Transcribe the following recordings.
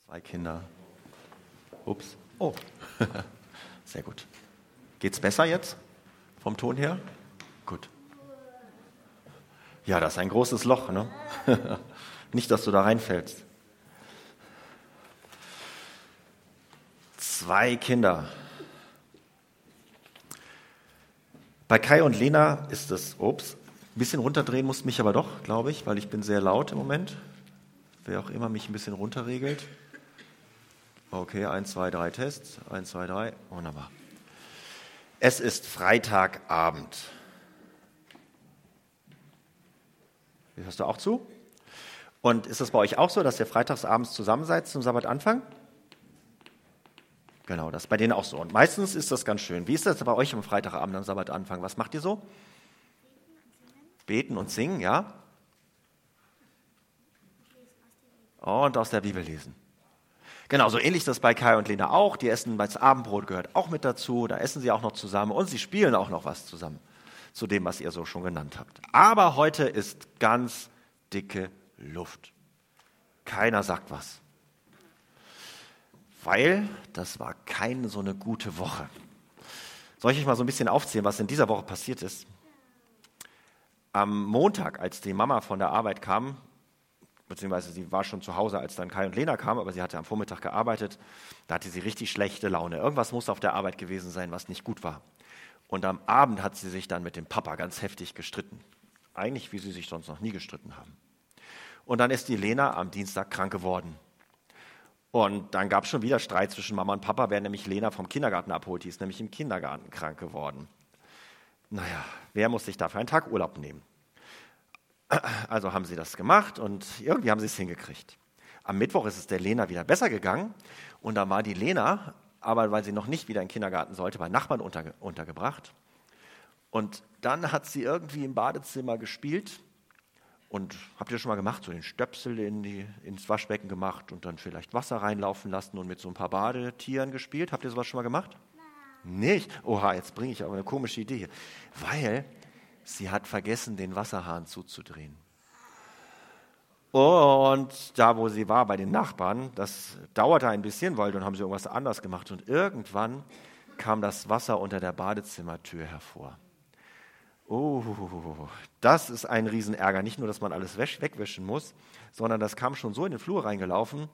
2 Kinder. Ups. Oh, sehr gut. Geht's besser jetzt vom Ton her? Gut. Ja, das ist ein großes Loch, ne? Nicht, dass du da reinfällst. 2 Kinder. Bei Kai und Lena ist es, ein bisschen runterdrehen muss mich aber doch, glaube ich, weil ich bin sehr laut im Moment. Wer auch immer mich ein bisschen runterregelt. Okay, 1, 2, 3 Tests. 1, 2, 3, wunderbar. Es ist Freitagabend. Hörst du auch zu? Und ist es bei euch auch so, dass ihr freitagsabends zusammen seid zum Sabbatanfang? Genau, das ist bei denen auch so. Und meistens ist das ganz schön. Wie ist das bei euch am Freitagabend am Sabbatanfang? Was macht ihr so? Beten und singen, ja? Und aus der Bibel lesen. Genau, so ähnlich ist das bei Kai und Lena auch. Die essen, das Abendbrot gehört auch mit dazu. Da essen sie auch noch zusammen und sie spielen auch noch was zusammen. Zu dem, was ihr so schon genannt habt. Aber heute ist ganz dicke Luft. Keiner sagt was. Weil das war keine so eine gute Woche. Soll ich euch mal so ein bisschen aufzählen, was in dieser Woche passiert ist? Am Montag, als die Mama von der Arbeit kam, beziehungsweise sie war schon zu Hause, als dann Kai und Lena kamen, aber sie hatte am Vormittag gearbeitet, da hatte sie richtig schlechte Laune. Irgendwas muss auf der Arbeit gewesen sein, was nicht gut war. Und am Abend hat sie sich dann mit dem Papa ganz heftig gestritten. Eigentlich, wie sie sich sonst noch nie gestritten haben. Und dann ist die Lena am Dienstag krank geworden. Und dann gab es schon wieder Streit zwischen Mama und Papa, wer nämlich Lena vom Kindergarten abholt. Die ist nämlich im Kindergarten krank geworden. Naja, wer muss sich dafür einen Tag Urlaub nehmen? Also haben sie das gemacht und irgendwie haben sie es hingekriegt. Am Mittwoch ist es der Lena wieder besser gegangen und da war die Lena, aber weil sie noch nicht wieder in den Kindergarten sollte, bei Nachbarn untergebracht. Und dann hat sie irgendwie im Badezimmer gespielt und habt ihr das schon mal gemacht, so den Stöpsel ins Waschbecken gemacht und dann vielleicht Wasser reinlaufen lassen und mit so ein paar Badetieren gespielt? Habt ihr sowas schon mal gemacht? Nicht? Oha, jetzt bringe ich aber eine komische Idee hier. Weil sie hat vergessen, den Wasserhahn zuzudrehen. Und da, wo sie war, bei den Nachbarn, das dauerte ein bisschen, weil dann haben sie irgendwas anders gemacht. Und irgendwann kam das Wasser unter der Badezimmertür hervor. Oh, das ist ein Riesenärger. Nicht nur, dass man alles wegwischen muss, sondern das kam schon so in den Flur reingelaufen,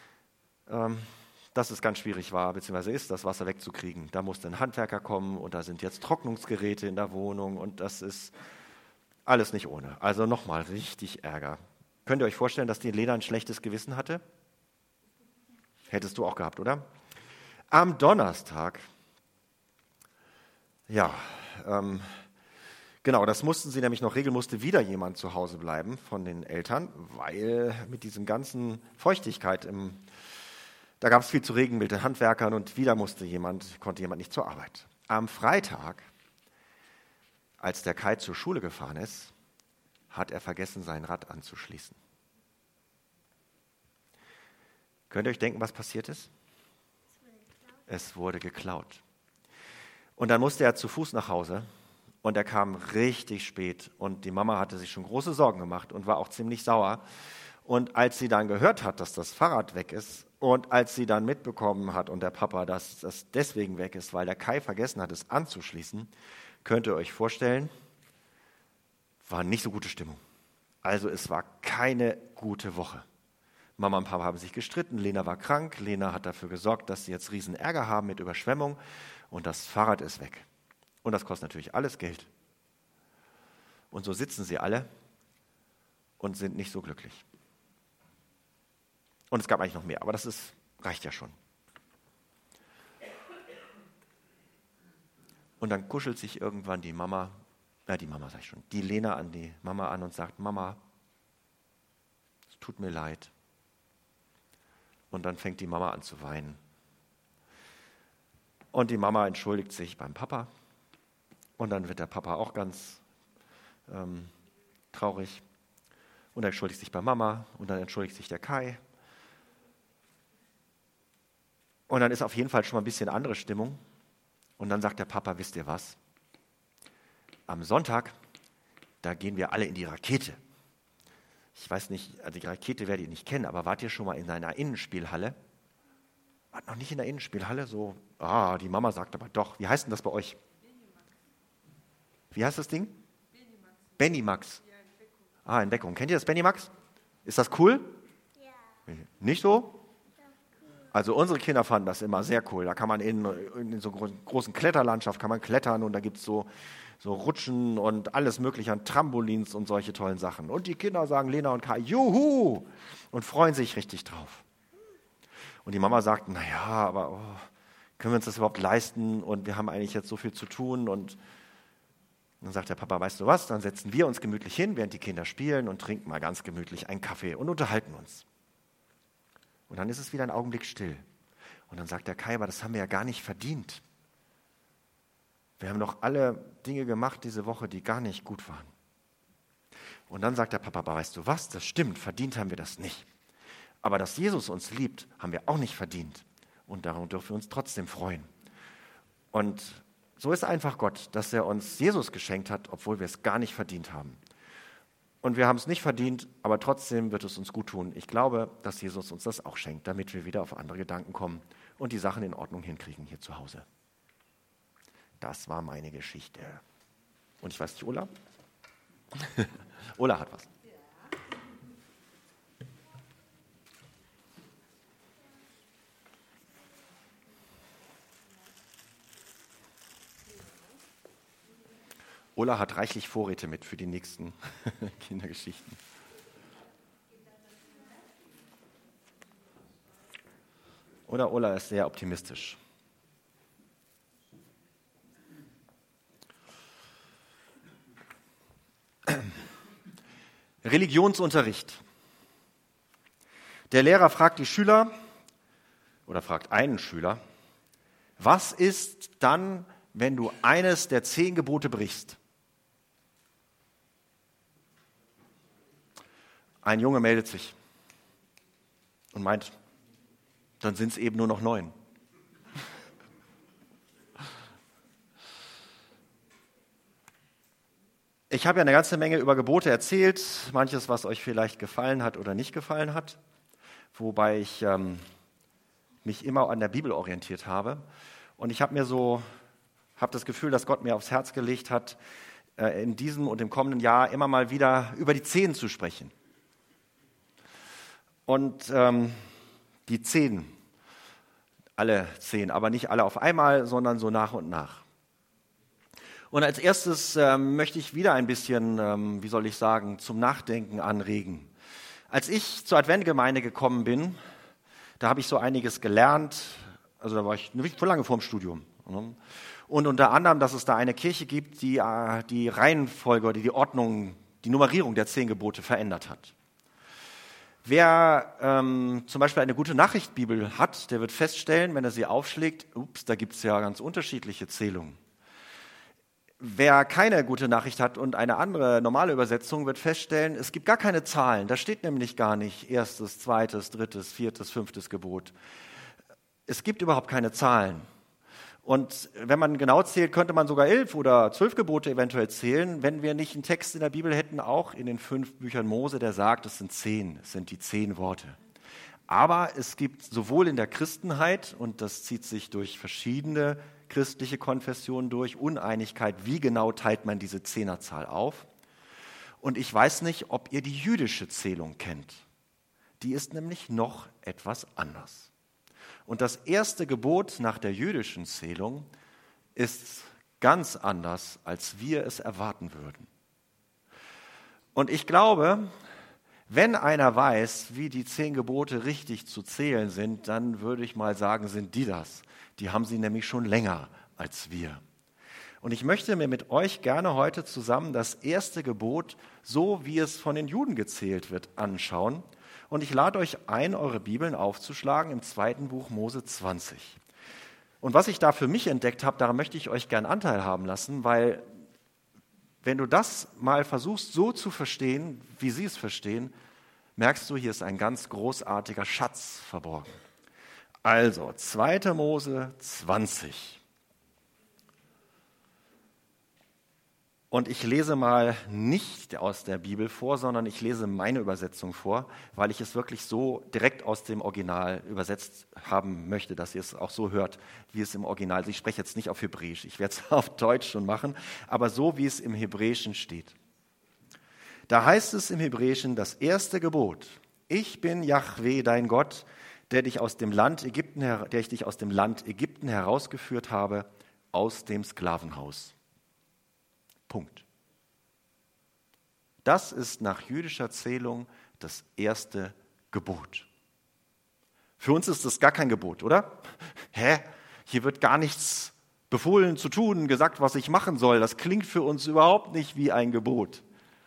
dass es ganz schwierig war, beziehungsweise ist, das Wasser wegzukriegen. Da musste ein Handwerker kommen und da sind jetzt Trocknungsgeräte in der Wohnung und das ist alles nicht ohne. Also nochmal richtig Ärger. Könnt ihr euch vorstellen, dass die Lena ein schlechtes Gewissen hatte? Hättest du auch gehabt, oder? Am Donnerstag, genau, das mussten sie nämlich noch regeln, musste wieder jemand zu Hause bleiben von den Eltern, weil mit diesem ganzen Feuchtigkeit da gab es viel zu reden mit den Handwerkern und wieder konnte jemand nicht zur Arbeit. Am Freitag, als der Kai zur Schule gefahren ist, hat er vergessen, sein Rad anzuschließen. Könnt ihr euch denken, was passiert ist? Es wurde geklaut. Und dann musste er zu Fuß nach Hause und er kam richtig spät und die Mama hatte sich schon große Sorgen gemacht und war auch ziemlich sauer. Und als sie dann gehört hat, dass das Fahrrad weg ist und als sie dann mitbekommen hat und der Papa, dass das deswegen weg ist, weil der Kai vergessen hat, es anzuschließen, könnt ihr euch vorstellen, war nicht so gute Stimmung. Also es war keine gute Woche. Mama und Papa haben sich gestritten, Lena war krank, Lena hat dafür gesorgt, dass sie jetzt riesen Ärger haben mit Überschwemmung und das Fahrrad ist weg. Und das kostet natürlich alles Geld. Und so sitzen sie alle und sind nicht so glücklich. Und es gab eigentlich noch mehr, aber reicht ja schon. Und dann kuschelt sich irgendwann die Lena an die Mama an und sagt, Mama, es tut mir leid. Und dann fängt die Mama an zu weinen. Und die Mama entschuldigt sich beim Papa. Und dann wird der Papa auch ganz traurig. Und er entschuldigt sich bei Mama. Und dann entschuldigt sich der Kai. Und dann ist auf jeden Fall schon mal ein bisschen andere Stimmung. Und dann sagt der Papa, wisst ihr was? Am Sonntag, da gehen wir alle in die Rakete. Ich weiß nicht, also die Rakete werdet ihr nicht kennen, aber wart ihr schon mal in einer Innenspielhalle? Wart noch nicht in der Innenspielhalle? So, die Mama sagt aber doch. Wie heißt denn das bei euch? Wie heißt das Ding? Benimax. In Deckung. Kennt ihr das Benimax? Ist das cool? Ja. Nicht so? Also unsere Kinder fanden das immer sehr cool. Da kann man in so einer großen Kletterlandschaft kann man klettern und da gibt es so Rutschen und alles mögliche an Trampolins und solche tollen Sachen. Und die Kinder sagen, Lena und Kai, juhu! Und freuen sich richtig drauf. Und die Mama sagt, naja, aber können wir uns das überhaupt leisten? Und wir haben eigentlich jetzt so viel zu tun. Und dann sagt der Papa, weißt du was, dann setzen wir uns gemütlich hin, während die Kinder spielen und trinken mal ganz gemütlich einen Kaffee und unterhalten uns. Und dann ist es wieder ein Augenblick still. Und dann sagt der Kai, aber das haben wir ja gar nicht verdient. Wir haben doch alle Dinge gemacht diese Woche, die gar nicht gut waren. Und dann sagt der Papa, aber weißt du was, das stimmt, verdient haben wir das nicht. Aber dass Jesus uns liebt, haben wir auch nicht verdient. Und darum dürfen wir uns trotzdem freuen. Und so ist einfach Gott, dass er uns Jesus geschenkt hat, obwohl wir es gar nicht verdient haben. Und wir haben es nicht verdient, aber trotzdem wird es uns gut tun. Ich glaube, dass Jesus uns das auch schenkt, damit wir wieder auf andere Gedanken kommen und die Sachen in Ordnung hinkriegen hier zu Hause. Das war meine Geschichte. Und ich weiß nicht, Ola? Ola hat was. Ola hat reichlich Vorräte mit für die nächsten Kindergeschichten. Oder Ola ist sehr optimistisch. Religionsunterricht. Der Lehrer fragt die Schüler oder fragt einen Schüler, was ist dann, wenn du eines der 10 Gebote brichst? Ein Junge meldet sich und meint, dann sind es eben nur noch 9. Ich habe ja eine ganze Menge über Gebote erzählt, manches, was euch vielleicht gefallen hat oder nicht gefallen hat, wobei ich mich immer an der Bibel orientiert habe. Und ich habe das Gefühl, dass Gott mir aufs Herz gelegt hat, in diesem und im kommenden Jahr immer mal wieder über die 10 zu sprechen. Und die 10, alle 10, aber nicht alle auf einmal, sondern so nach und nach. Und als erstes möchte ich wieder ein bisschen, zum Nachdenken anregen. Als ich zur Adventgemeinde gekommen bin, da habe ich so einiges gelernt, also da war ich nicht lange vorm Studium. Und unter anderem, dass es da eine Kirche gibt, die die Reihenfolge oder die Ordnung, die Nummerierung der 10 Gebote verändert hat. Wer zum Beispiel eine gute Nachricht-Bibel hat, der wird feststellen, wenn er sie aufschlägt, da gibt es ja ganz unterschiedliche Zählungen. Wer keine gute Nachricht hat und eine andere normale Übersetzung, wird feststellen, es gibt gar keine Zahlen. Da steht nämlich gar nicht 1., 2., 3., 4., 5. Gebot. Es gibt überhaupt keine Zahlen. Und wenn man genau zählt, könnte man sogar 11 oder 12 Gebote eventuell zählen, wenn wir nicht einen Text in der Bibel hätten, auch in den 5 Büchern Mose, der sagt, es sind 10, es sind die 10 Worte. Aber es gibt sowohl in der Christenheit, und das zieht sich durch verschiedene christliche Konfessionen durch, Uneinigkeit, wie genau teilt man diese 10er-Zahl auf. Und ich weiß nicht, ob ihr die jüdische Zählung kennt. Die ist nämlich noch etwas anders. Und das erste Gebot nach der jüdischen Zählung ist ganz anders, als wir es erwarten würden. Und ich glaube, wenn einer weiß, wie die 10 Gebote richtig zu zählen sind, dann würde ich mal sagen, sind die das. Die haben sie nämlich schon länger als wir. Und ich möchte mir mit euch gerne heute zusammen das erste Gebot, so wie es von den Juden gezählt wird, anschauen. Und ich lade euch ein, eure Bibeln aufzuschlagen im 2. Buch Mose 20. Und was ich da für mich entdeckt habe, daran möchte ich euch gern Anteil haben lassen, weil wenn du das mal versuchst so zu verstehen, wie sie es verstehen, merkst du, hier ist ein ganz großartiger Schatz verborgen. Also, 2. Mose 20. Und ich lese mal nicht aus der Bibel vor, sondern ich lese meine Übersetzung vor, weil ich es wirklich so direkt aus dem Original übersetzt haben möchte, dass ihr es auch so hört, wie es im Original ist. Ich spreche jetzt nicht auf Hebräisch, ich werde es auf Deutsch schon machen, aber so, wie es im Hebräischen steht. Da heißt es im Hebräischen das erste Gebot: Ich bin Jahwe, dein Gott, der ich dich aus dem Land Ägypten herausgeführt habe, aus dem Sklavenhaus. Punkt. Das ist nach jüdischer Zählung das erste Gebot. Für uns ist das gar kein Gebot, oder? Hier wird gar nichts befohlen zu tun, gesagt, was ich machen soll. Das klingt für uns überhaupt nicht wie ein Gebot.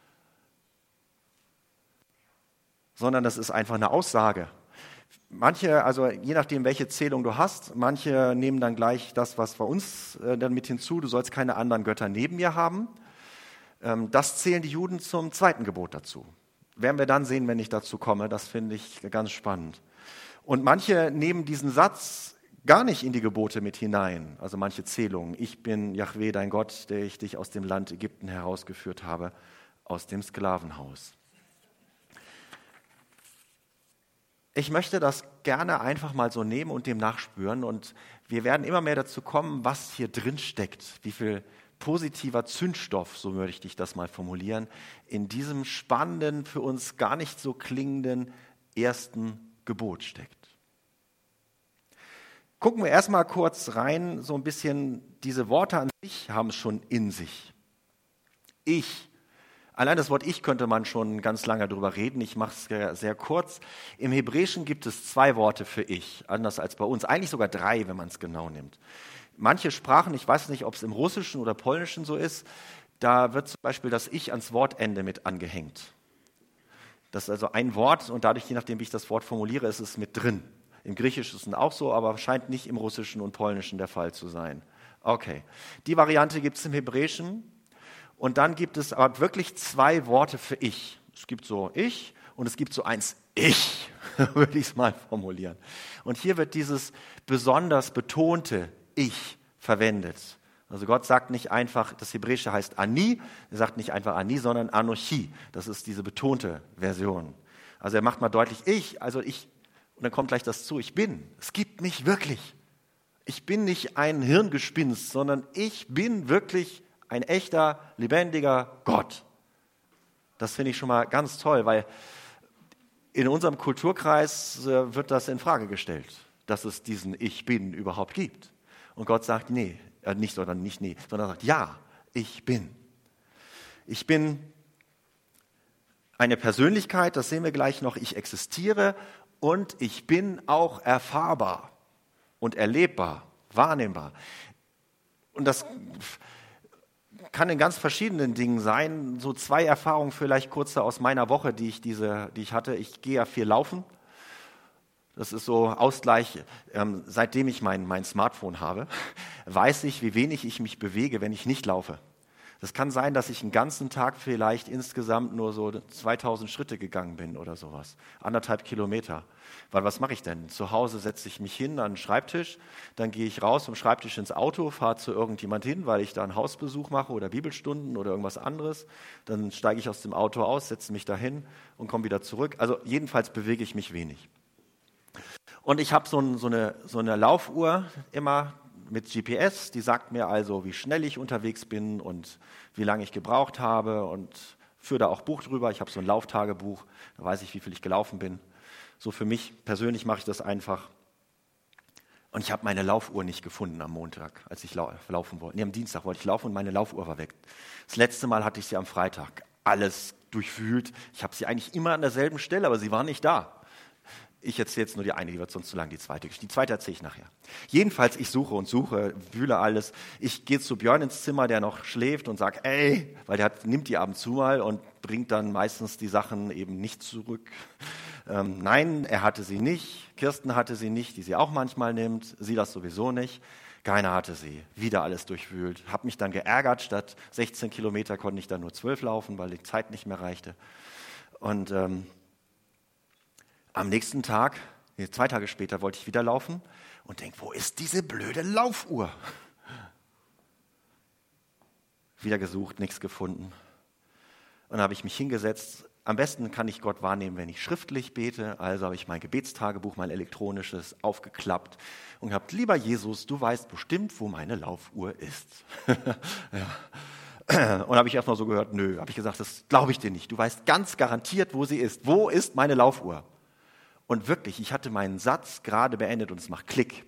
Sondern das ist einfach eine Aussage. Manche, also je nachdem, welche Zählung du hast, manche nehmen dann gleich das, was bei uns dann mit hinzu, du sollst keine anderen Götter neben mir haben. Das zählen die Juden zum zweiten Gebot dazu. Werden wir dann sehen, wenn ich dazu komme, das finde ich ganz spannend. Und manche nehmen diesen Satz gar nicht in die Gebote mit hinein, also manche Zählungen. Ich bin Jahwe, dein Gott, der ich dich aus dem Land Ägypten herausgeführt habe, aus dem Sklavenhaus. Ich möchte das gerne einfach mal so nehmen und dem nachspüren, und wir werden immer mehr dazu kommen, was hier drin steckt, wie viel positiver Zündstoff, so würde ich das mal formulieren, in diesem spannenden, für uns gar nicht so klingenden ersten Gebot steckt. Gucken wir erstmal kurz rein, so ein bisschen, diese Worte an sich haben es schon in sich. Ich. Allein das Wort Ich könnte man schon ganz lange drüber reden. Ich mache es sehr kurz. Im Hebräischen gibt es 2 Worte für Ich, anders als bei uns. Eigentlich sogar 3, wenn man es genau nimmt. Manche Sprachen, ich weiß nicht, ob es im Russischen oder Polnischen so ist, da wird zum Beispiel das Ich ans Wortende mit angehängt. Das ist also ein Wort und dadurch, je nachdem, wie ich das Wort formuliere, ist es mit drin. Im Griechischen ist es auch so, aber scheint nicht im Russischen und Polnischen der Fall zu sein. Okay, die Variante gibt es im Hebräischen. Und dann gibt es aber wirklich 2 Worte für Ich. Es gibt so Ich und es gibt so eins Ich, würde ich es mal formulieren. Und hier wird dieses besonders betonte Ich verwendet. Also Gott sagt nicht einfach, das Hebräische heißt Ani, er sagt nicht einfach Ani, sondern Anochi. Das ist diese betonte Version. Also er macht mal deutlich Ich, also ich, und dann kommt gleich das zu, ich bin. Es gibt mich wirklich. Ich bin nicht ein Hirngespinst, sondern ich bin wirklich ein echter, lebendiger Gott. Das finde ich schon mal ganz toll, weil in unserem Kulturkreis wird das in Frage gestellt, dass es diesen Ich Bin überhaupt gibt. Und Gott sagt sondern sagt, ja, ich bin. Ich bin eine Persönlichkeit, das sehen wir gleich noch, ich existiere und ich bin auch erfahrbar und erlebbar, wahrnehmbar. Und das kann in ganz verschiedenen Dingen sein. So 2 Erfahrungen vielleicht kurz aus meiner Woche, die ich hatte. Ich gehe ja viel laufen. Das ist so Ausgleich. Seitdem ich mein Smartphone habe, weiß ich, wie wenig ich mich bewege, wenn ich nicht laufe. Das kann sein, dass ich einen ganzen Tag vielleicht insgesamt nur so 2000 Schritte gegangen bin oder sowas. 1,5 Kilometer. Weil was mache ich denn? Zu Hause setze ich mich hin an den Schreibtisch, dann gehe ich raus vom Schreibtisch ins Auto, fahre zu irgendjemand hin, weil ich da einen Hausbesuch mache oder Bibelstunden oder irgendwas anderes. Dann steige ich aus dem Auto aus, setze mich dahin und komme wieder zurück. Also jedenfalls bewege ich mich wenig. Und ich habe so eine Laufuhr immer mit GPS, die sagt mir also, wie schnell ich unterwegs bin und wie lange ich gebraucht habe, und führe da auch Buch drüber. Ich habe so ein Lauftagebuch, da weiß ich, wie viel ich gelaufen bin. So für mich persönlich mache ich das einfach. Und ich habe meine Laufuhr nicht gefunden am Montag, als ich laufen wollte. Nee, am Dienstag wollte ich laufen und meine Laufuhr war weg. Das letzte Mal hatte ich sie am Freitag. Alles durchwühlt. Ich habe sie eigentlich immer an derselben Stelle, aber sie war nicht da. Ich erzähle jetzt nur die eine, die wird sonst zu lang, die zweite. Die zweite erzähle ich nachher. Jedenfalls, ich suche und suche, wühle alles. Ich gehe zu Björn ins Zimmer, der noch schläft, und sage, weil der nimmt die ab und zu mal und bringt dann meistens die Sachen eben nicht zurück. Nein, er hatte sie nicht. Kirsten hatte sie nicht, die sie auch manchmal nimmt. Sie das sowieso nicht. Keiner hatte sie. Wieder alles durchwühlt. Habe mich dann geärgert. Statt 16 Kilometer konnte ich dann nur 12 laufen, weil die Zeit nicht mehr reichte. Und am nächsten Tag, 2 Tage später, wollte ich wieder laufen und denke, wo ist diese blöde Laufuhr? Wieder gesucht, nichts gefunden. Und dann habe ich mich hingesetzt. Am besten kann ich Gott wahrnehmen, wenn ich schriftlich bete. Also habe ich mein Gebetstagebuch, mein elektronisches, aufgeklappt und gehabt, lieber Jesus, du weißt bestimmt, wo meine Laufuhr ist. Ja. Und habe ich erstmal so gehört, nö, habe ich gesagt, das glaube ich dir nicht. Du weißt ganz garantiert, wo sie ist. Wo ist meine Laufuhr? Und wirklich, ich hatte meinen Satz gerade beendet und es macht Klick.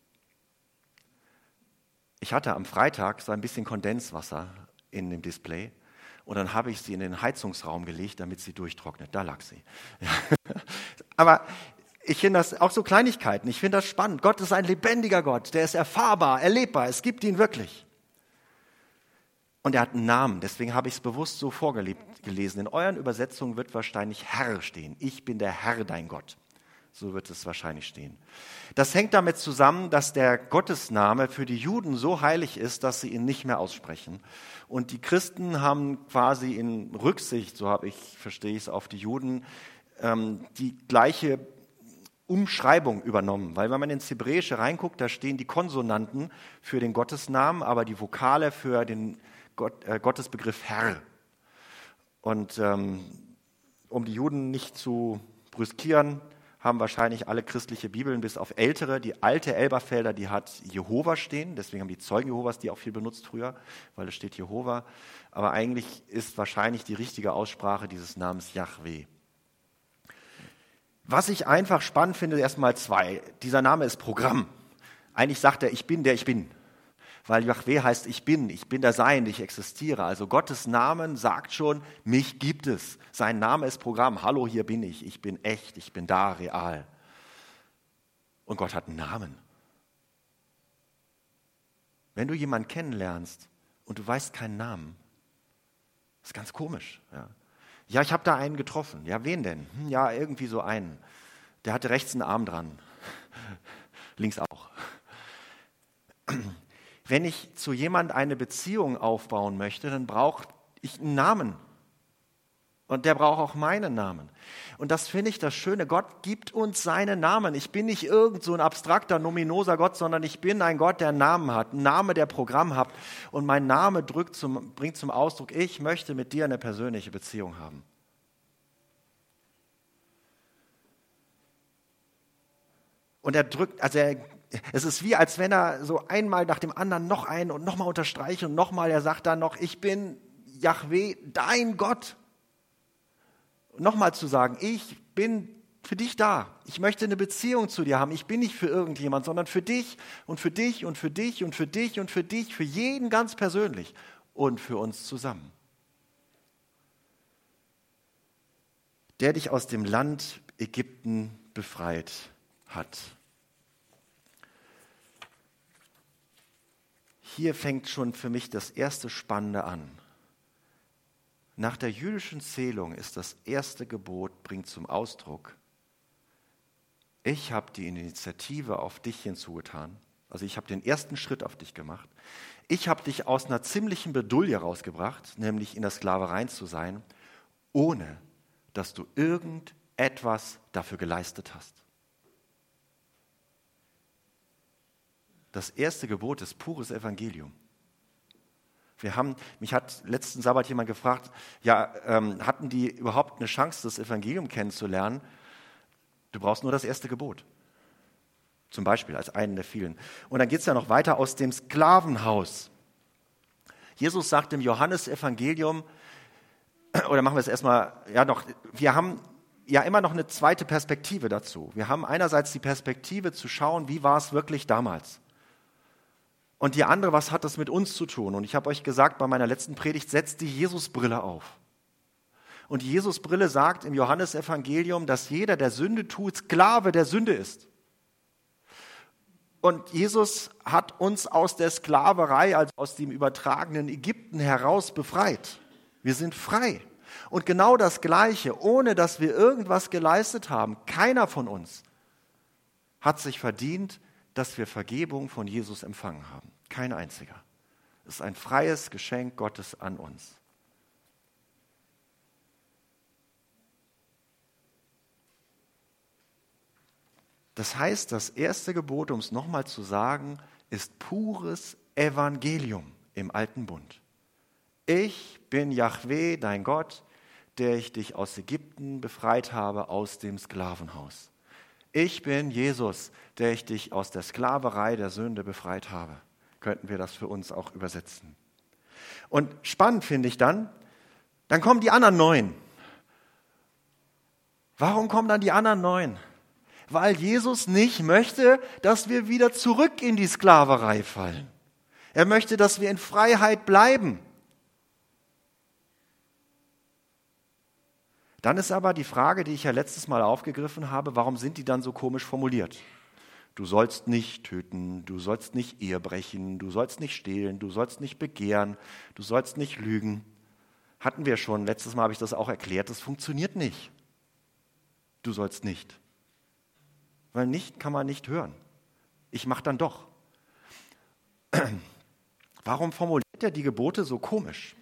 Ich hatte am Freitag so ein bisschen Kondenswasser in dem Display und dann habe ich sie in den Heizungsraum gelegt, damit sie durchtrocknet. Da lag sie. Ja. Aber ich finde das auch so Kleinigkeiten. Ich finde das spannend. Gott ist ein lebendiger Gott. Der ist erfahrbar, erlebbar. Es gibt ihn wirklich. Und er hat einen Namen. Deswegen habe ich es bewusst so vorgelesen. In euren Übersetzungen wird wahrscheinlich Herr stehen. Ich bin der Herr, dein Gott. So wird es wahrscheinlich stehen. Das hängt damit zusammen, dass der Gottesname für die Juden so heilig ist, dass sie ihn nicht mehr aussprechen. Und die Christen haben quasi in Rücksicht, verstehe ich es, auf die Juden, die gleiche Umschreibung übernommen. Weil wenn man ins Hebräische reinguckt, da stehen die Konsonanten für den Gottesnamen, aber die Vokale für den Gottesbegriff Herr. Und um die Juden nicht zu brüskieren, haben wahrscheinlich alle christliche Bibeln, bis auf ältere. Die alte Elberfelder, die hat Jehova stehen. Deswegen haben die Zeugen Jehovas die auch viel benutzt früher, weil es steht Jehova. Aber eigentlich ist wahrscheinlich die richtige Aussprache dieses Namens Jahwe. Was ich einfach spannend finde, erstmal zwei. Dieser Name ist Programm. Eigentlich sagt er, ich bin der ich bin. Weil Jahwe heißt, ich bin der Seiende, ich existiere. Also Gottes Namen sagt schon, mich gibt es. Sein Name ist Programm. Hallo, hier bin ich bin echt, ich bin da, real. Und Gott hat einen Namen. Wenn du jemanden kennenlernst und du weißt keinen Namen, ist ganz komisch. Ja, ich habe da einen getroffen. Ja, wen denn? Ja, irgendwie so einen. Der hatte rechts einen Arm dran. Links auch. Wenn ich zu jemand eine Beziehung aufbauen möchte, dann brauche ich einen Namen. Und der braucht auch meinen Namen. Und das finde ich das Schöne. Gott gibt uns seinen Namen. Ich bin nicht irgend so ein abstrakter, nominoser Gott, sondern ich bin ein Gott, der einen Namen hat. Ein Name, der Programm hat. Und mein Name bringt zum Ausdruck, ich möchte mit dir eine persönliche Beziehung haben. Und es ist wie, als wenn er so einmal nach dem anderen noch einen und nochmal unterstreicht und nochmal, er sagt dann noch, ich bin Jahwe, dein Gott. Und nochmal zu sagen, ich bin für dich da. Ich möchte eine Beziehung zu dir haben. Ich bin nicht für irgendjemand, sondern für dich und für dich und für dich und für dich und für dich, für jeden ganz persönlich und für uns zusammen. Der dich aus dem Land Ägypten befreit hat. Hier fängt schon für mich das erste Spannende an. Nach der jüdischen Zählung ist das erste Gebot, bringt zum Ausdruck, ich habe die Initiative auf dich hinzugetan. Also ich habe den ersten Schritt auf dich gemacht. Ich habe dich aus einer ziemlichen Bedulie rausgebracht, nämlich in der Sklaverei zu sein, ohne dass du irgendetwas dafür geleistet hast. Das erste Gebot ist pures Evangelium. Mich hat letzten Sabbat jemand gefragt, hatten die überhaupt eine Chance, das Evangelium kennenzulernen? Du brauchst nur das erste Gebot. Zum Beispiel als einen der vielen. Und dann geht es ja noch weiter aus dem Sklavenhaus. Jesus sagt im Johannesevangelium, oder machen wir es erstmal, wir haben ja immer noch eine zweite Perspektive dazu. Wir haben einerseits die Perspektive zu schauen, wie war es wirklich damals? Und die andere, was hat das mit uns zu tun? Und ich habe euch gesagt bei meiner letzten Predigt, setzt die Jesusbrille auf. Und die Jesusbrille sagt im Johannesevangelium, dass jeder, der Sünde tut, Sklave der Sünde ist. Und Jesus hat uns aus der Sklaverei, also aus dem übertragenen Ägypten heraus befreit. Wir sind frei. Und genau das Gleiche, ohne dass wir irgendwas geleistet haben, keiner von uns hat sich verdient, dass wir Vergebung von Jesus empfangen haben. Kein einziger. Es ist ein freies Geschenk Gottes an uns. Das heißt, das erste Gebot, um es nochmal zu sagen, ist pures Evangelium im Alten Bund. Ich bin Jahwe, dein Gott, der ich dich aus Ägypten befreit habe, aus dem Sklavenhaus. Ich bin Jesus, der ich dich aus der Sklaverei der Sünde befreit habe. Könnten wir das für uns auch übersetzen. Und spannend finde ich dann kommen die anderen 9. Warum kommen dann die anderen 9? Weil Jesus nicht möchte, dass wir wieder zurück in die Sklaverei fallen. Er möchte, dass wir in Freiheit bleiben. Dann ist aber die Frage, die ich ja letztes Mal aufgegriffen habe, warum sind die dann so komisch formuliert? Du sollst nicht töten, du sollst nicht Ehe brechen, du sollst nicht stehlen, du sollst nicht begehren, du sollst nicht lügen. Hatten wir schon, letztes Mal habe ich das auch erklärt, das funktioniert nicht. Du sollst nicht. Weil nicht kann man nicht hören. Ich mache dann doch. Warum formuliert er die Gebote so komisch?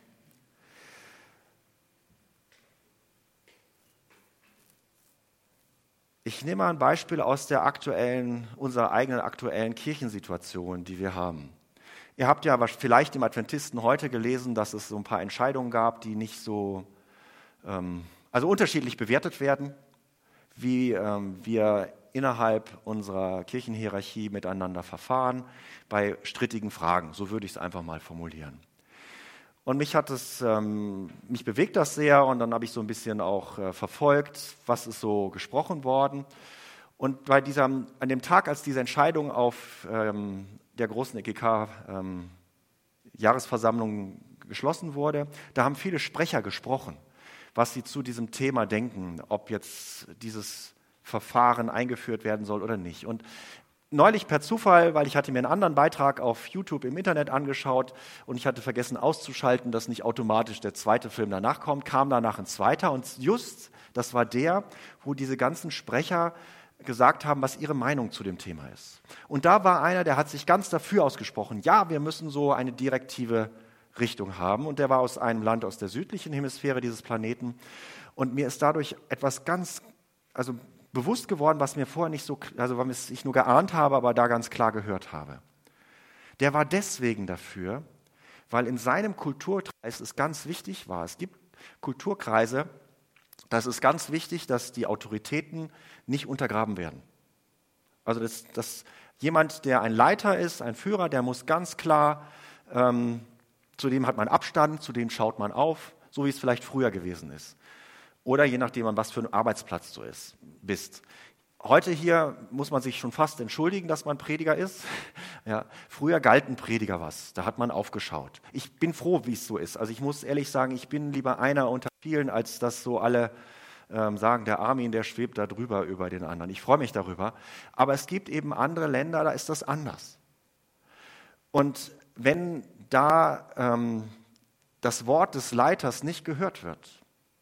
Ich nehme mal ein Beispiel aus unserer eigenen aktuellen Kirchensituation, die wir haben. Ihr habt ja vielleicht im Adventisten heute gelesen, dass es so ein paar Entscheidungen gab, die nicht so, also unterschiedlich bewertet werden, wie wir innerhalb unserer Kirchenhierarchie miteinander verfahren bei strittigen Fragen. So würde ich es einfach mal formulieren. Und mich bewegt das sehr und dann habe ich so ein bisschen auch verfolgt, was ist so gesprochen worden. Und an dem Tag, als diese Entscheidung auf der großen EGK-Jahresversammlung geschlossen wurde, da haben viele Sprecher gesprochen, was sie zu diesem Thema denken, ob jetzt dieses Verfahren eingeführt werden soll oder nicht. Und neulich per Zufall, weil ich hatte mir einen anderen Beitrag auf YouTube im Internet angeschaut und ich hatte vergessen auszuschalten, dass nicht automatisch der zweite Film danach kommt, kam danach ein zweiter und just, das war der, wo diese ganzen Sprecher gesagt haben, was ihre Meinung zu dem Thema ist. Und da war einer, der hat sich ganz dafür ausgesprochen, ja, wir müssen so eine direktive Richtung haben und der war aus einem Land aus der südlichen Hemisphäre dieses Planeten und mir ist dadurch etwas bewusst geworden, was mir vorher nicht so, was ich nur geahnt habe, aber da ganz klar gehört habe. Der war deswegen dafür, weil in seinem Kulturkreis es ganz wichtig war. Es gibt Kulturkreise, da ist es ganz wichtig, dass die Autoritäten nicht untergraben werden. Also dass jemand, der ein Leiter ist, ein Führer, der muss ganz klar, zu dem hat man Abstand, zu dem schaut man auf, so wie es vielleicht früher gewesen ist. Oder je nachdem, an was für einem Arbeitsplatz du bist. Heute hier muss man sich schon fast entschuldigen, dass man Prediger ist. Ja, früher galten Prediger was, da hat man aufgeschaut. Ich bin froh, wie es so ist. Also ich muss ehrlich sagen, ich bin lieber einer unter vielen, als dass so alle sagen, der Armin, der schwebt da drüber über den anderen. Ich freue mich darüber. Aber es gibt eben andere Länder, da ist das anders. Und wenn da das Wort des Leiters nicht gehört wird,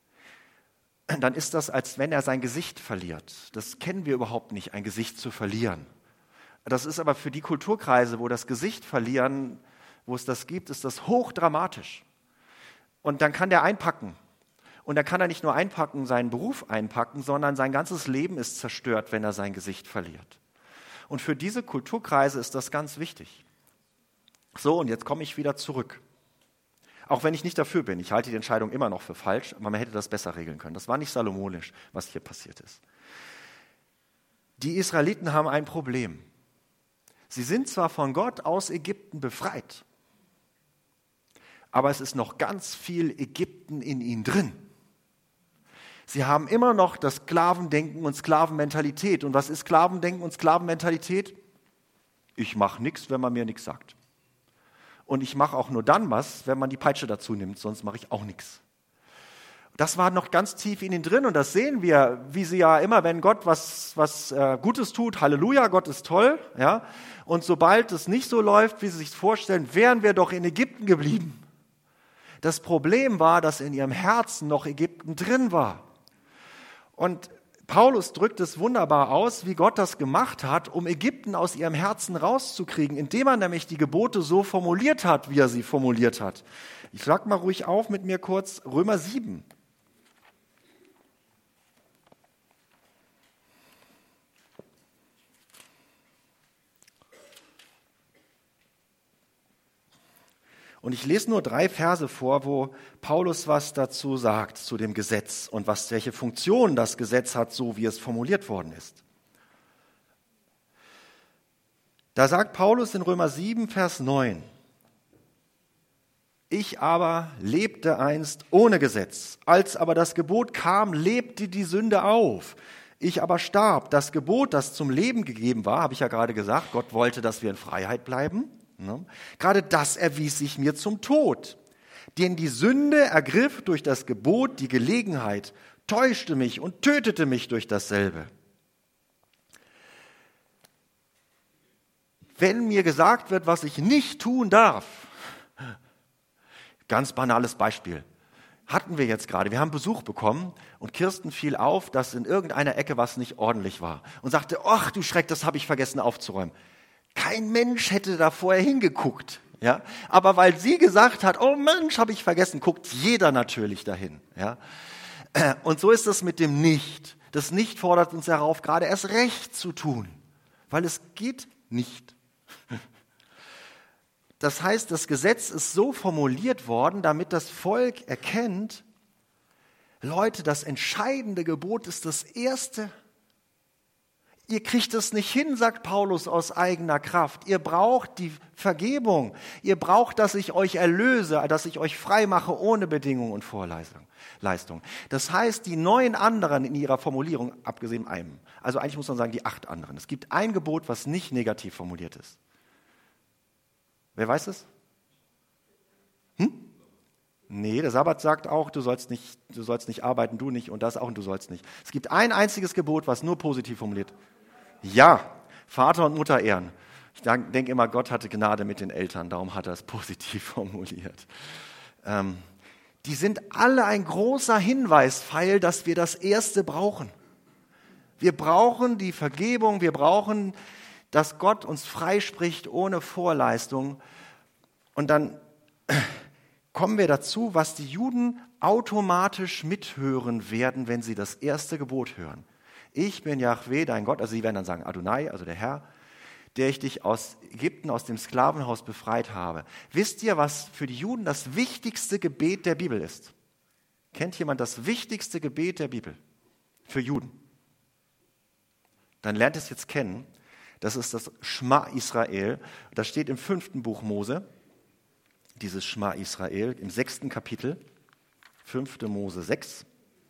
dann ist das, als wenn er sein Gesicht verliert. Das kennen wir überhaupt nicht, ein Gesicht zu verlieren. Das ist aber für die Kulturkreise, wo das Gesicht verlieren, wo es das gibt, ist das hochdramatisch. Und dann kann der einpacken. Und dann kann er nicht nur einpacken, seinen Beruf einpacken, sondern sein ganzes Leben ist zerstört, wenn er sein Gesicht verliert. Und für diese Kulturkreise ist das ganz wichtig. So, und jetzt komme ich wieder zurück. Auch wenn ich nicht dafür bin, ich halte die Entscheidung immer noch für falsch, aber man hätte das besser regeln können. Das war nicht salomonisch, was hier passiert ist. Die Israeliten haben ein Problem. Sie sind zwar von Gott aus Ägypten befreit, aber es ist noch ganz viel Ägypten in ihnen drin. Sie haben immer noch das Sklavendenken und Sklavenmentalität. Und was ist Sklavendenken und Sklavenmentalität? Ich mache nichts, wenn man mir nichts sagt. Und ich mache auch nur dann was, wenn man die Peitsche dazu nimmt, sonst mache ich auch nichts. Das war noch ganz tief in ihnen drin und das sehen wir, wie sie ja immer, wenn Gott was Gutes tut, Halleluja, Gott ist toll. Ja? Und sobald es nicht so läuft, wie sie sich vorstellen, wären wir doch in Ägypten geblieben. Das Problem war, dass in ihrem Herzen noch Ägypten drin war. Und Paulus drückt es wunderbar aus, wie Gott das gemacht hat, um Ägypten aus ihrem Herzen rauszukriegen, indem er nämlich die Gebote so formuliert hat, wie er sie formuliert hat. Ich schlag mal ruhig auf mit mir kurz Römer 7. Und ich lese nur 3 Verse vor, wo Paulus was dazu sagt, zu dem Gesetz und welche Funktion das Gesetz hat, so wie es formuliert worden ist. Da sagt Paulus in Römer 7, Vers 9, ich aber lebte einst ohne Gesetz, als aber das Gebot kam, lebte die Sünde auf. Ich aber starb. Das Gebot, das zum Leben gegeben war, habe ich ja gerade gesagt, Gott wollte, dass wir in Freiheit bleiben. Gerade das erwies sich mir zum Tod. Denn die Sünde ergriff durch das Gebot die Gelegenheit, täuschte mich und tötete mich durch dasselbe. Wenn mir gesagt wird, was ich nicht tun darf, ganz banales Beispiel, hatten wir jetzt gerade, wir haben Besuch bekommen und Kirsten fiel auf, dass in irgendeiner Ecke was nicht ordentlich war und sagte, ach du Schreck, das habe ich vergessen aufzuräumen. Kein Mensch hätte da vorher hingeguckt, ja? Aber weil sie gesagt hat, oh Mensch, habe ich vergessen, guckt jeder natürlich dahin. Ja? Und so ist es mit dem Nicht. Das Nicht fordert uns herauf, gerade erst recht zu tun, weil es geht nicht. Das heißt, das Gesetz ist so formuliert worden, damit das Volk erkennt, Leute, das entscheidende Gebot ist das erste. Ihr kriegt es nicht hin, sagt Paulus, aus eigener Kraft. Ihr braucht die Vergebung. Ihr braucht, dass ich euch erlöse, dass ich euch frei mache ohne Bedingung und Vorleistung. Das heißt, die 9 anderen in ihrer Formulierung, abgesehen einem, also eigentlich muss man sagen, die 8 anderen. Es gibt ein Gebot, was nicht negativ formuliert ist. Wer weiß es? Nee, der Sabbat sagt auch, du sollst nicht arbeiten, du nicht und das auch und du sollst nicht. Es gibt ein einziges Gebot, was nur positiv formuliert. Ja, Vater und Mutter ehren. Ich denke immer, Gott hatte Gnade mit den Eltern, darum hat er es positiv formuliert. Die sind alle ein großer Hinweispfeil, dass wir das Erste brauchen. Wir brauchen die Vergebung, wir brauchen, dass Gott uns freispricht ohne Vorleistung. Und dann kommen wir dazu, was die Juden automatisch mithören werden, wenn sie das erste Gebot hören. Ich bin Jahwe, dein Gott, also sie werden dann sagen Adonai, also der Herr, der ich dich aus Ägypten, aus dem Sklavenhaus befreit habe. Wisst ihr, was für die Juden das wichtigste Gebet der Bibel ist? Kennt jemand das wichtigste Gebet der Bibel für Juden? Dann lernt es jetzt kennen. Das ist das Schma Israel. Das steht im 5. Buch Mose. Dieses Schma Israel im 6. Kapitel, 5. Mose 6.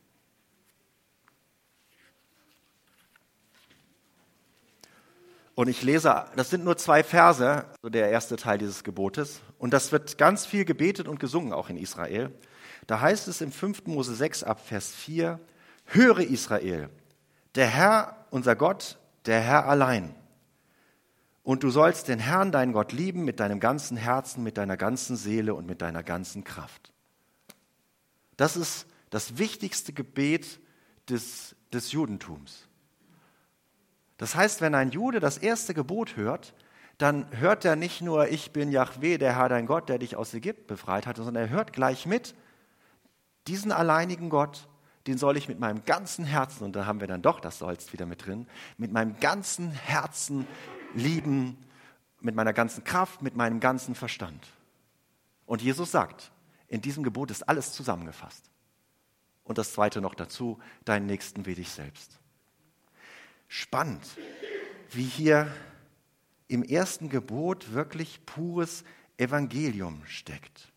Und ich lese, das sind nur 2 Verse, also der erste Teil dieses Gebotes. Und das wird ganz viel gebetet und gesungen, auch in Israel. Da heißt es im 5. Mose 6 ab Vers 4, höre Israel, der Herr, unser Gott, der Herr allein. Und du sollst den Herrn, deinen Gott, lieben mit deinem ganzen Herzen, mit deiner ganzen Seele und mit deiner ganzen Kraft. Das ist das wichtigste Gebet des Judentums. Das heißt, wenn ein Jude das erste Gebot hört, dann hört er nicht nur, ich bin Jahwe, der Herr, dein Gott, der dich aus Ägypten befreit hat, sondern er hört gleich mit, diesen alleinigen Gott, den soll ich mit meinem ganzen Herzen, und da haben wir dann doch das Sollst wieder mit drin, mit meinem ganzen Herzen lieben, mit meiner ganzen Kraft, mit meinem ganzen Verstand. Und Jesus sagt, in diesem Gebot ist alles zusammengefasst. Und das zweite noch dazu, deinen Nächsten wie dich selbst. Spannend, wie hier im ersten Gebot wirklich pures Evangelium steckt.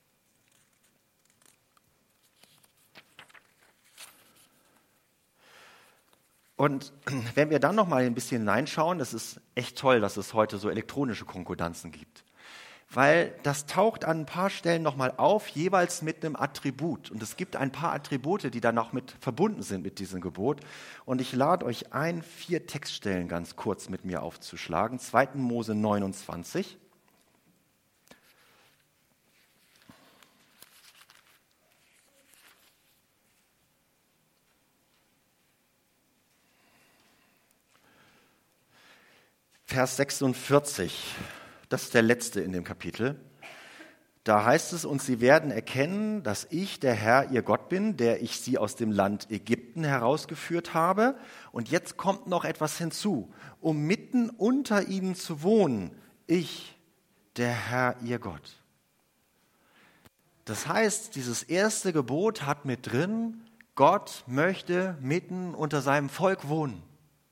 Und wenn wir dann noch mal ein bisschen hineinschauen, das ist echt toll, dass es heute so elektronische Konkordanzen gibt. Weil das taucht an ein paar Stellen noch mal auf, jeweils mit einem Attribut. Und es gibt ein paar Attribute, die dann auch mit verbunden sind mit diesem Gebot. Und ich lade euch ein, 4 Textstellen ganz kurz mit mir aufzuschlagen. 2. Mose 29. Vers 46, das ist der letzte in dem Kapitel. Da heißt es, und sie werden erkennen, dass ich, der Herr, ihr Gott bin, der ich sie aus dem Land Ägypten herausgeführt habe. Und jetzt kommt noch etwas hinzu, um mitten unter ihnen zu wohnen, ich, der Herr, ihr Gott. Das heißt, dieses erste Gebot hat mit drin, Gott möchte mitten unter seinem Volk wohnen.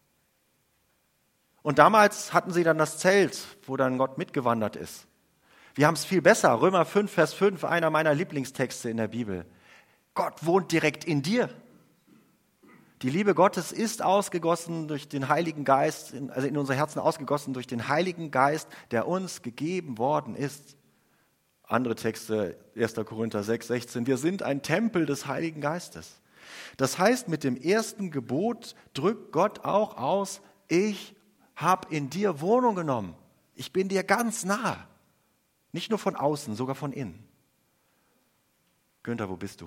Und damals hatten sie dann das Zelt, wo dann Gott mitgewandert ist. Wir haben es viel besser. Römer 5, Vers 5, einer meiner Lieblingstexte in der Bibel. Gott wohnt direkt in dir. Die Liebe Gottes ist ausgegossen durch den Heiligen Geist, also in unser Herzen ausgegossen durch den Heiligen Geist, der uns gegeben worden ist. Andere Texte, 1. Korinther 6, 16, wir sind ein Tempel des Heiligen Geistes. Das heißt, mit dem ersten Gebot drückt Gott auch aus, ich habe in dir Wohnung genommen. Ich bin dir ganz nah. Nicht nur von außen, sogar von innen. Günther, wo bist du?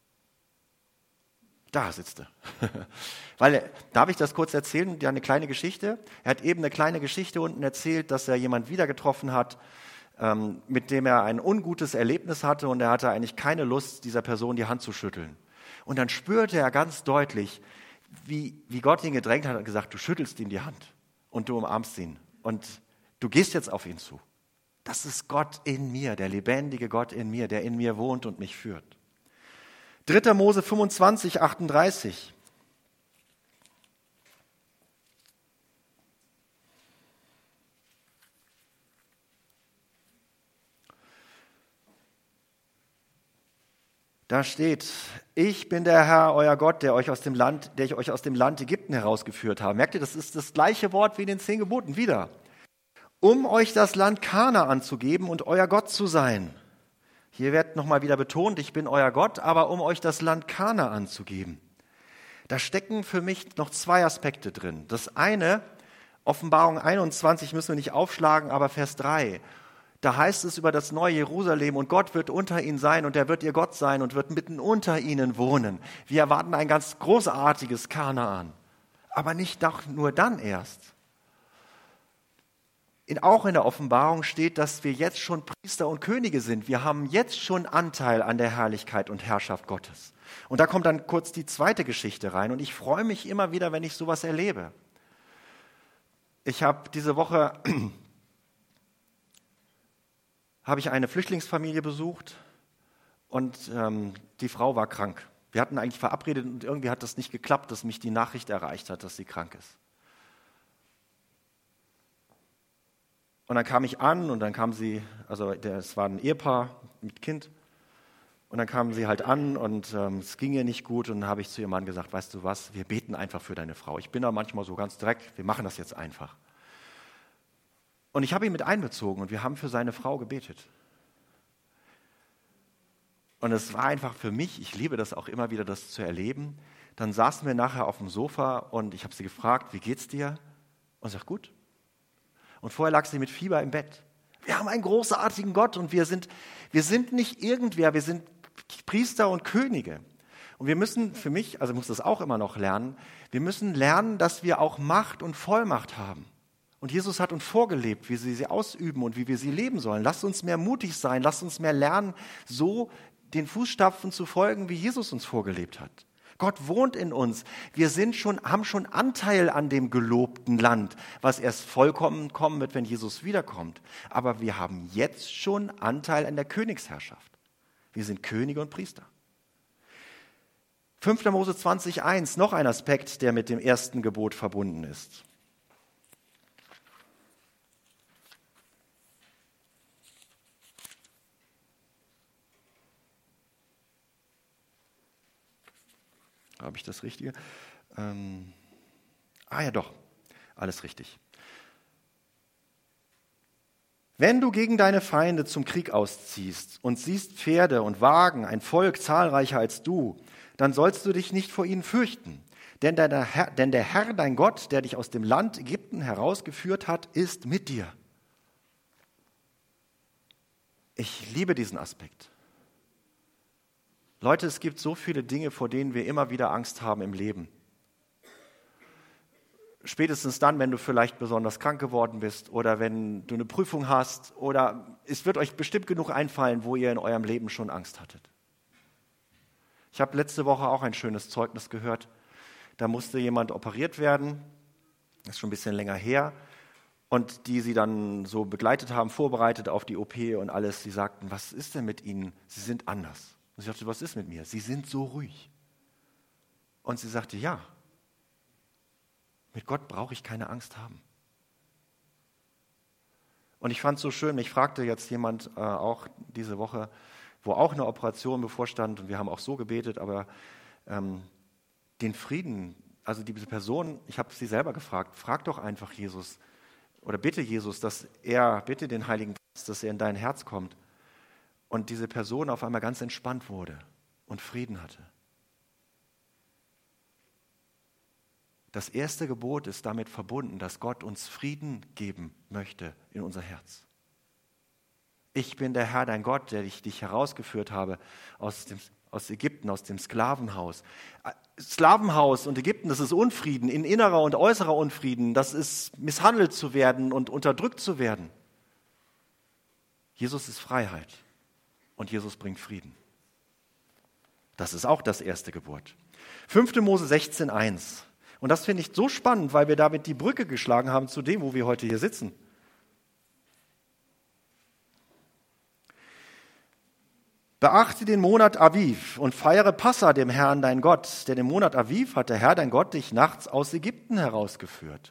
Da sitzt er. Darf ich das kurz erzählen? Ja, eine kleine Geschichte. Er hat eben eine kleine Geschichte unten erzählt, dass er jemanden wieder getroffen hat, mit dem er ein ungutes Erlebnis hatte und er hatte eigentlich keine Lust, dieser Person die Hand zu schütteln. Und dann spürte er ganz deutlich, wie Gott ihn gedrängt hat und gesagt, du schüttelst ihm die Hand und du umarmst ihn und du gehst jetzt auf ihn zu. Das ist Gott in mir, der lebendige Gott in mir, der in mir wohnt und mich führt. 3. Mose 25, 38. Da steht, ich bin der Herr, euer Gott, der ich euch aus dem Land Ägypten herausgeführt habe. Merkt ihr, das ist das gleiche Wort wie in den 10 Geboten wieder. Um euch das Land Kanaan zu geben und euer Gott zu sein. Hier wird nochmal wieder betont, ich bin euer Gott, aber um euch das Land Kanaan zu geben. Da stecken für mich noch 2 Aspekte drin. Das eine, Offenbarung 21 müssen wir nicht aufschlagen, aber Vers 3. Da heißt es über das neue Jerusalem und Gott wird unter ihnen sein und er wird ihr Gott sein und wird mitten unter ihnen wohnen. Wir erwarten ein ganz großartiges Kanaan, aber nicht doch nur dann erst. Auch in der Offenbarung steht, dass wir jetzt schon Priester und Könige sind. Wir haben jetzt schon Anteil an der Herrlichkeit und Herrschaft Gottes. Und da kommt dann kurz die zweite Geschichte rein und ich freue mich immer wieder, wenn ich sowas erlebe. Ich habe diese Woche eine Flüchtlingsfamilie besucht und die Frau war krank. Wir hatten eigentlich verabredet und irgendwie hat das nicht geklappt, dass mich die Nachricht erreicht hat, dass sie krank ist. Und dann kam ich an und dann kam sie, es war ein Ehepaar mit Kind, und dann kamen sie halt an und es ging ihr nicht gut und dann habe ich zu ihrem Mann gesagt, weißt du was, wir beten einfach für deine Frau. Ich bin da manchmal so ganz direkt, wir machen das jetzt einfach. Und ich habe ihn mit einbezogen und wir haben für seine Frau gebetet. Und es war einfach für mich, ich liebe das auch immer wieder, das zu erleben. Dann saßen wir nachher auf dem Sofa und ich habe sie gefragt, wie geht's dir? Und sie sagt, gut. Und vorher lag sie mit Fieber im Bett. Wir haben einen großartigen Gott und wir sind nicht irgendwer, wir sind Priester und Könige. Und wir müssen für mich, also ich muss das auch immer noch lernen, wir müssen lernen, dass wir auch Macht und Vollmacht haben. Und Jesus hat uns vorgelebt, wie wir sie ausüben und wie wir sie leben sollen. Lasst uns mehr mutig sein, lasst uns mehr lernen, so den Fußstapfen zu folgen, wie Jesus uns vorgelebt hat. Gott wohnt in uns. Wir haben schon Anteil an dem gelobten Land, was erst vollkommen kommen wird, wenn Jesus wiederkommt. Aber wir haben jetzt schon Anteil an der Königsherrschaft. Wir sind Könige und Priester. 5. Mose 20,1, noch ein Aspekt, der mit dem ersten Gebot verbunden ist. Habe ich das Richtige? Ja doch, alles richtig. Wenn du gegen deine Feinde zum Krieg ausziehst und siehst Pferde und Wagen, ein Volk zahlreicher als du, dann sollst du dich nicht vor ihnen fürchten. Denn der Herr, dein Gott, der dich aus dem Land Ägypten herausgeführt hat, ist mit dir. Ich liebe diesen Aspekt. Leute, es gibt so viele Dinge, vor denen wir immer wieder Angst haben im Leben. Spätestens dann, wenn du vielleicht besonders krank geworden bist oder wenn du eine Prüfung hast oder es wird euch bestimmt genug einfallen, wo ihr in eurem Leben schon Angst hattet. Ich habe letzte Woche auch ein schönes Zeugnis gehört. Da musste jemand operiert werden, das ist schon ein bisschen länger her. Und die sie dann so begleitet haben, vorbereitet auf die OP und alles, sie sagten, was ist denn mit Ihnen? Sie sind anders. Und ich dachte, was ist mit mir? Sie sind so ruhig. Und sie sagte, ja, mit Gott brauche ich keine Angst haben. Und ich fand es so schön, mich fragte jetzt jemand auch diese Woche, wo auch eine Operation bevorstand, und wir haben auch so gebetet, aber den Frieden, also diese Person, ich habe sie selber gefragt, frag doch einfach Jesus oder bitte Jesus, bitte den Heiligen Geist, dass er in dein Herz kommt. Und diese Person auf einmal ganz entspannt wurde und Frieden hatte. Das erste Gebot ist damit verbunden, dass Gott uns Frieden geben möchte in unser Herz. Ich bin der Herr, dein Gott, der dich herausgeführt habe aus Ägypten, aus dem Sklavenhaus. Sklavenhaus und Ägypten, das ist Unfrieden, in innerer und äußerer Unfrieden, das ist misshandelt zu werden und unterdrückt zu werden. Jesus ist Freiheit und Jesus bringt Frieden. Das ist auch das erste Gebot. 5. Mose 16,1. Und das finde ich so spannend, weil wir damit die Brücke geschlagen haben zu dem, wo wir heute hier sitzen. Beachte den Monat Aviv und feiere Passa dem Herrn, dein Gott. Denn im Monat Aviv hat der Herr, dein Gott, dich nachts aus Ägypten herausgeführt.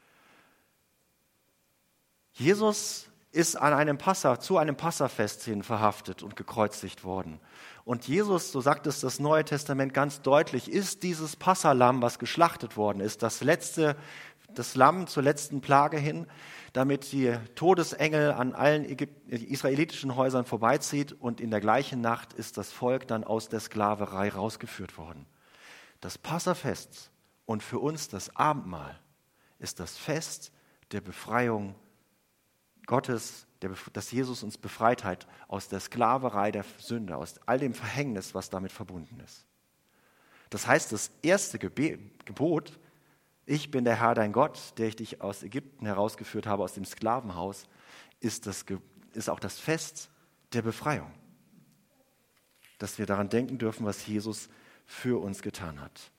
Jesus ist zu einem Passafest hin verhaftet und gekreuzigt worden. Und Jesus, so sagt es das Neue Testament ganz deutlich, ist dieses Passalamm, was geschlachtet worden ist, das Lamm zur letzten Plage hin, damit die Todesengel an allen israelitischen Häusern vorbeizieht, und in der gleichen Nacht ist das Volk dann aus der Sklaverei rausgeführt worden. Das Passafest und für uns das Abendmahl ist das Fest der Befreiung Gottes, dass Jesus uns befreit hat aus der Sklaverei der Sünde, aus all dem Verhängnis, was damit verbunden ist. Das heißt, das erste Gebot, ich bin der Herr, dein Gott, der ich dich aus Ägypten herausgeführt habe, aus dem Sklavenhaus, ist auch das Fest der Befreiung. Dass wir daran denken dürfen, was Jesus für uns getan hat.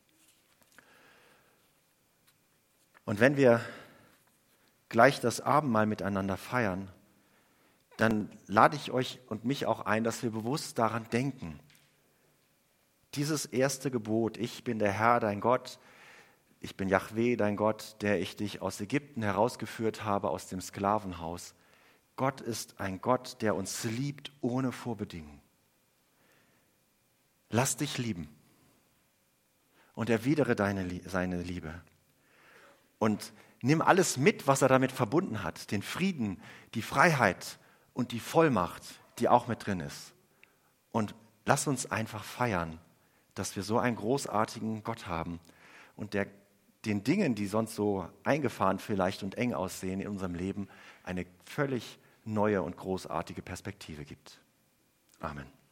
Und wenn wir gleich das Abendmahl miteinander feiern, dann lade ich euch und mich auch ein, dass wir bewusst daran denken. Dieses erste Gebot, ich bin der Herr, dein Gott, ich bin Jahwe, dein Gott, der ich dich aus Ägypten herausgeführt habe, aus dem Sklavenhaus. Gott ist ein Gott, der uns liebt ohne Vorbedingung. Lass dich lieben und erwidere seine Liebe. Und nimm alles mit, was er damit verbunden hat, den Frieden, die Freiheit und die Vollmacht, die auch mit drin ist. Und lass uns einfach feiern, dass wir so einen großartigen Gott haben und der den Dingen, die sonst so eingefahren vielleicht und eng aussehen in unserem Leben, eine völlig neue und großartige Perspektive gibt. Amen.